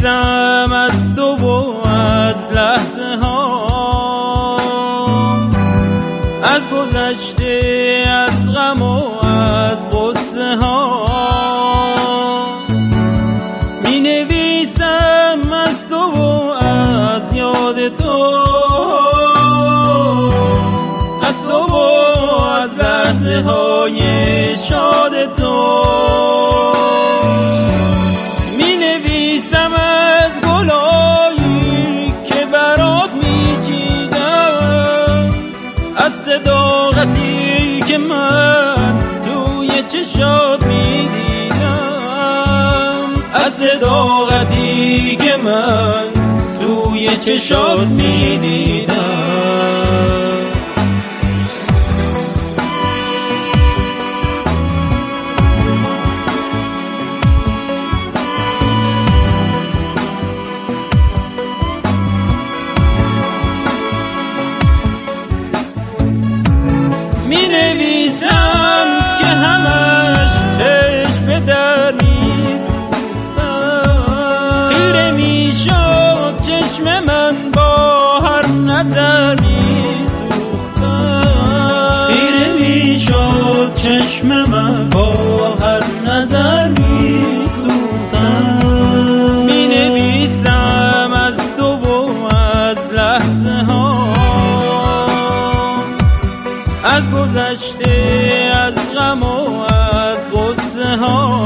نویسم از تو و از لحظه ها، از گذشته، از غم و از غصه ها. می نویسم از تو و از یاد تو، از تو و از لحظه های شاد تو. می نویسم از گلایی که برات می چیدم، از صداقتی که من توی چشات می دیدم، از صداقتی که من توی چشات می دیدم. می نویسم که همش چشم در می دوختم، خیره می شد چشم من با هر نظر می سوختم، خیره می شد چشم من با هر نظر می سوختم. می نویسم از تو و از لحظه ها، از گذشته، از غم و از غصه ها.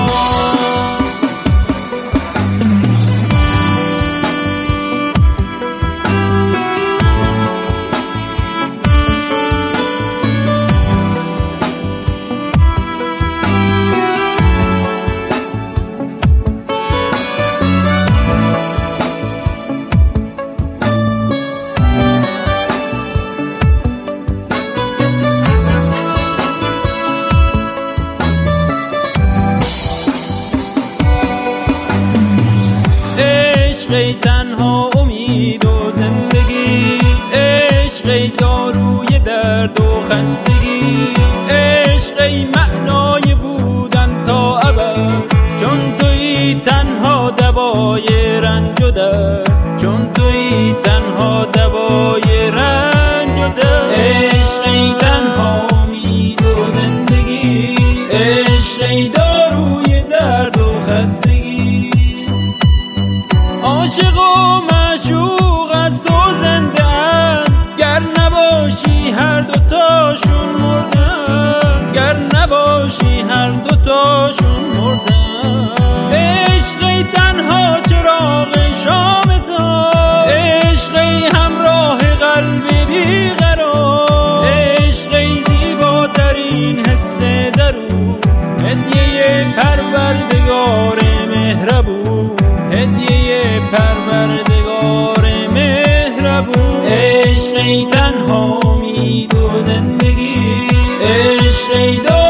عشق تنها امید و زندگی، عشق داروی درد و خستگی، عشق معنای بودن تا ابد، چون تویی تنها دوای رنج و درد، چون تویی تنها دوای رنج و درد. عشق تنها امید و زندگی، عشق داروی درد و خستگی، عاشق و معشوق از تو زنده اند، گر نباشی هر دوتاشون مردن، گر نباشی هر دوتاشون مردن. عشق تنها چراغ شام تا، عشق همراه قلب بیقرار، عشق زیباترین حس درون، هدیه پروردگار مهربون، هدیه پروردگار مهربون. عشق تنها امید و زندگی، عشق